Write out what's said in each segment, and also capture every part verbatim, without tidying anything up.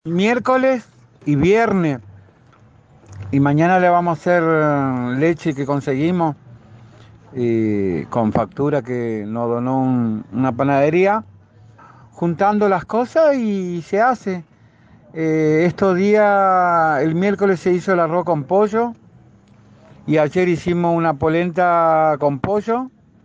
Miércoles y viernes. Y mañana le vamos a hacer eh, leche que conseguimos eh, con factura que nos donó un- una panadería. Juntando las cosas y se hace. Eh, estos días, el miércoles se hizo el arroz con pollo y ayer hicimos una polenta con pollo.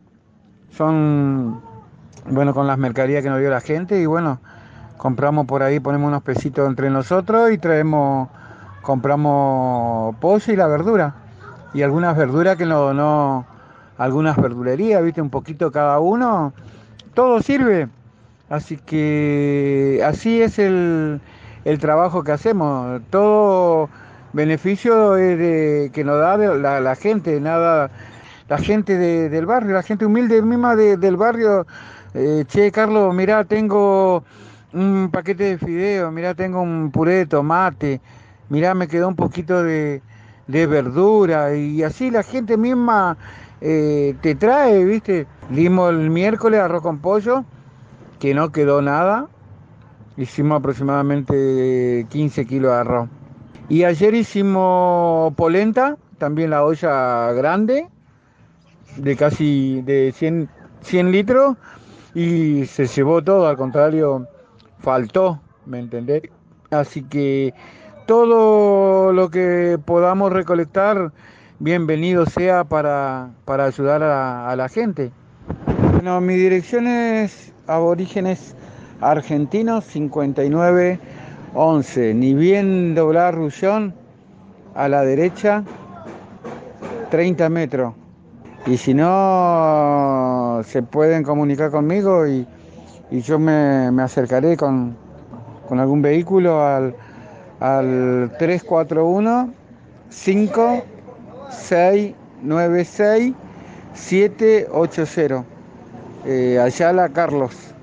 Son, bueno, con las mercaderías que nos dio la gente y bueno, compramos por ahí, ponemos unos pesitos entre nosotros y traemos, compramos pollo y la verdura. Y algunas verduras que nos donó algunas verdulerías, viste, un poquito cada uno. Todo sirve. Así que así es el, el trabajo que hacemos. Todo beneficio es de- que nos da de la, la gente, nada, la gente de- del barrio, la gente humilde misma de- del barrio. Eh, che, Carlos, mirá, tengo un paquete de fideos, mirá, tengo un puré de tomate, mirá, me quedó un poquito de, de verdura. Y así la gente misma eh, te trae, ¿viste? Dimos el miércoles arroz con pollo que no quedó nada. Hicimos aproximadamente quince kilos de arroz. Y ayer hicimos polenta, también la olla grande, de casi de cien cien litros, y se llevó todo, al contrario, faltó, ¿me entendés? Así que todo lo que podamos recolectar, bienvenido sea para, para ayudar a, a la gente. Bueno, mi dirección es Aborígenes Argentinos cincuenta y nueve once, ni bien doblar Rullón a la derecha, treinta metros. Y si no, se pueden comunicar conmigo y, y yo me, me acercaré con, con algún vehículo al, al tres cuatro uno cinco seis nueve seis siete ocho cero. Eh, Ayala Carlos.